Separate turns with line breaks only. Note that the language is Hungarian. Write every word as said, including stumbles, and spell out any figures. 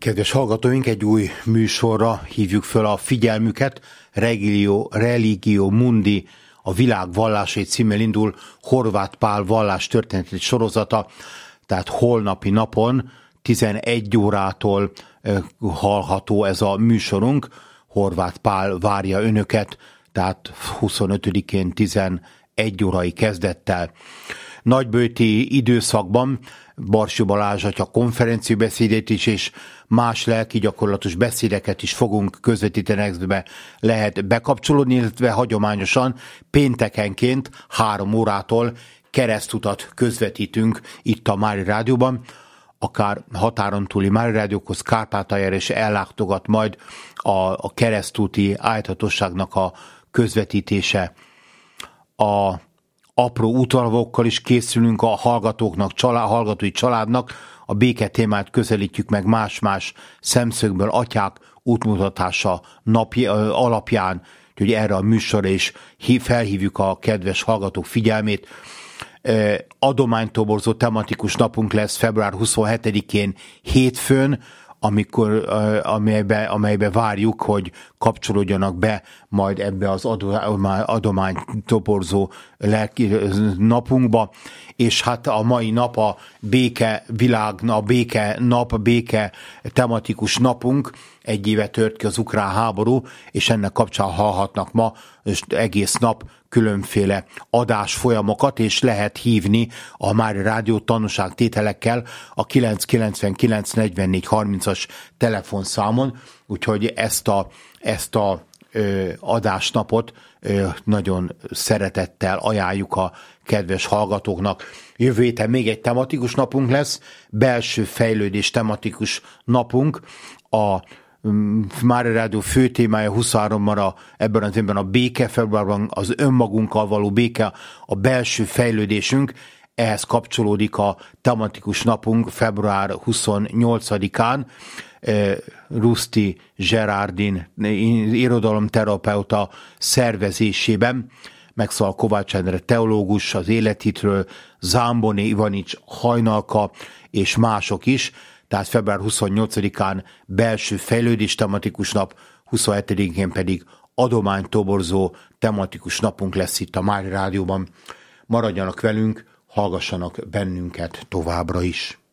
Kedves hallgatóink, egy új műsorra hívjuk föl a figyelmüket. Religio, Religio Mundi, a világ vallásai címmel indul Horváth Pál vallás történeti sorozata, tehát holnapi napon tizenegy órától hallható ez a műsorunk. Horváth Pál várja önöket, tehát huszonötödikén tizenegy órai kezdettel. Nagyböjti időszakban Barső Balázs atya konferenciabeszédét is és más lelki gyakorlatos beszédeket is fogunk közvetíteni, ezbe lehet bekapcsolódni, illetve hagyományosan péntekenként három órától keresztutat közvetítünk itt a Mária Rádióban, akár határon túli Mária Rádiókhoz, Kárpátaljára is ellátogat majd a, a keresztúti állíthatóságnak a közvetítése. A apró útvonalakkal is készülünk a hallgatóknak, család, hallgatói családnak, a béke témát közelítjük meg más-más szemszögből, atyák útmutatása napja, alapján, hogy erre a műsorra is felhívjuk a kedves hallgatók figyelmét. Adománytoborzó tematikus napunk lesz február huszonhetedikén hétfőn, amikor, amelybe, amelybe várjuk, hogy kapcsolódjanak be majd ebbe az adománytoborzó napunkba, és hát a mai nap a béke világ, a béke nap, a béke tematikus napunk, egy éve tört ki az ukrán háború, és ennek kapcsán hallhatnak ma és egész nap különféle adásfolyamokat, és lehet hívni a Mária Rádió tanúságtételekkel a kilenc kilencvenkilenc negyvennégy harmincas telefonszámon, úgyhogy ezt a, ezt a ö, adásnapot ö, nagyon szeretettel ajánljuk a kedves hallgatóknak. Jövő héten még egy tematikus napunk lesz, belső fejlődés tematikus napunk, a Mária Rádió fő témája huszonháromra ebben az évben a béke, februárban az önmagunkkal való béke, a belső fejlődésünk, ehhez kapcsolódik a tematikus napunk február huszonnyolcadikán, Ruszti Gerardin irodalomterapeuta szervezésében, megszólal Kovács Endre teológus az élethitről, Zámboni Ivanics Hajnalka és mások is, tehát február huszonnyolcadikán belső fejlődés tematikus nap, huszonhetedikén pedig adománytoborzó tematikus napunk lesz itt a Mária Rádióban. Maradjanak velünk, hallgassanak bennünket továbbra is.